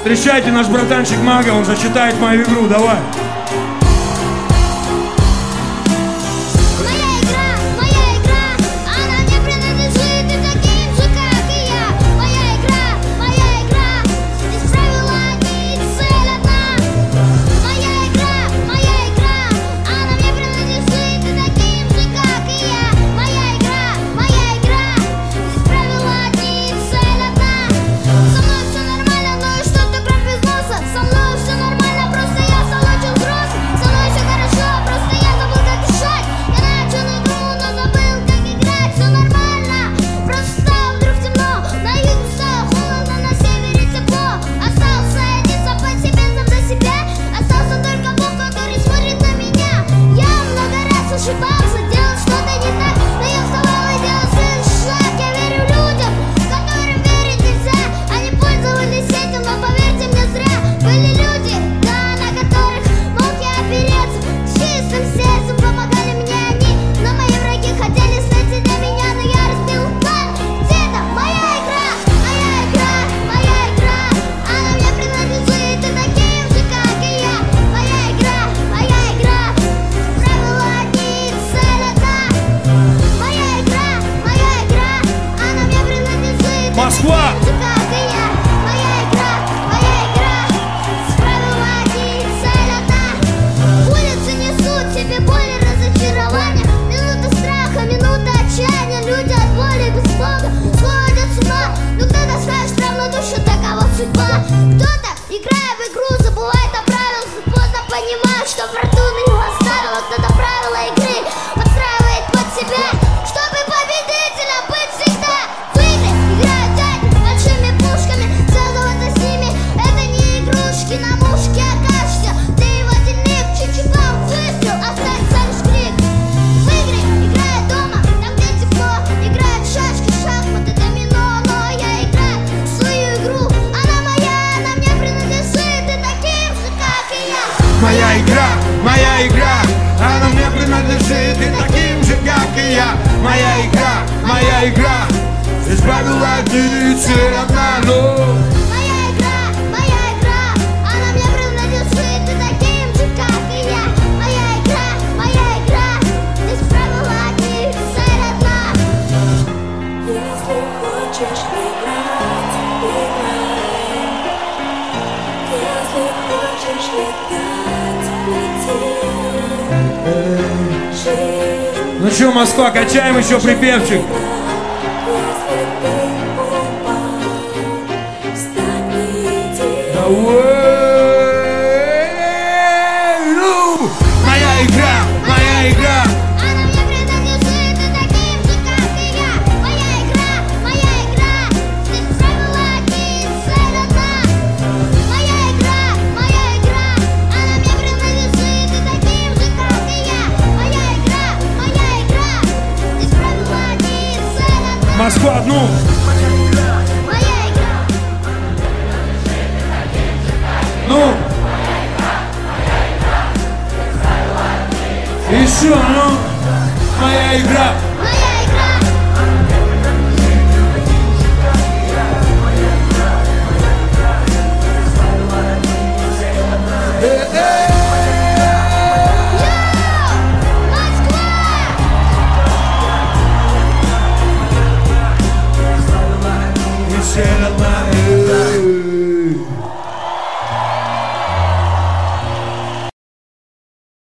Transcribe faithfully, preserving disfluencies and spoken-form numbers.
Встречайте, наш братанчик Мага, он зачитает мою игру, давай. Москва! Улицы несут тебе боль и разочарование. Минута страха, минута отчаяния. Люди от боли без Бога сходят с ума. Но кто-то скажет равнодушно, такова судьба. Кто-то, играя в игру, забывает о правилах. И поздно понимает, что фортуна его оставила. Кто-то правила игры подстраивает под себя, чтобы победителем быть всегда. В игры играют дяди большими пушками. Связываться с ними — это не игрушки на мушке. Окажешься, ты его дельник. Чуть-чуть вам выстрел, останется лишь крик. В игры играют дома, там где тепло. Играют в шашки, шахматы, домино. Но я играю в свою игру. Она моя, она мне принадлежит. Ты таким же, как и я. Моя игра, моя игра, она мне принадлежит, и таким же, как и я. Моя игра, моя игра, здесь правила одни и цель одна, но... Моя игра, моя игра, она мне принадлежит, ты таким же, как и я. Моя игра, моя игра, здесь правила одни, цель одна. Если хочешь играть, играй. Если хочешь летать, лети. Жизнь. Ну чё, Москва, качаем еще припевчик. Если ты упал, встань и иди. Ну, моя игра, моя игра. Она мне принадлежит, ты таким же, как и я. Моя игра, моя игра, здесь правила одни, цель одна. Моя игра, моя игра, она мне принадлежит, ты таким же, как и я. Моя игра, моя игра, здесь правила одни, цель одна. Москва, ну. Моя игра. Ну. Еще, ну. Моя игра. Моя игра. Москва! И цель одна.